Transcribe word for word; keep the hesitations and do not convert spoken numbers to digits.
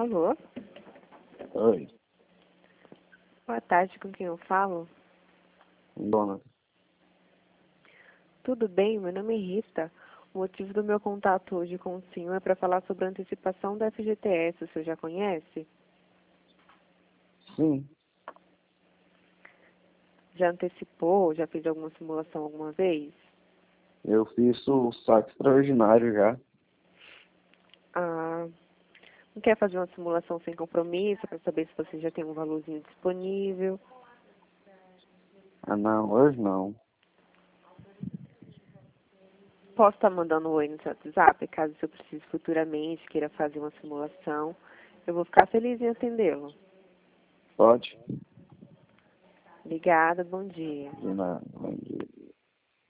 Alô? Oi, Boa tarde, com quem eu falo? dona. Tudo bem? Meu nome é Rita. O motivo do meu contato hoje com o senhor é para falar sobre a antecipação da F G T S. O senhor já conhece? Sim, Já antecipou? Já fez alguma simulação alguma vez? eu fiz o saque extraordinário já. Ah, não quer fazer uma simulação sem compromisso para saber se você já tem um valorzinho disponível? Ah, não, hoje não. Posso estar mandando um oi no seu WhatsApp, caso eu precise futuramente, queira fazer uma simulação. Eu vou ficar feliz em atendê-lo. Pode? Obrigada, bom dia. De nada, bom dia.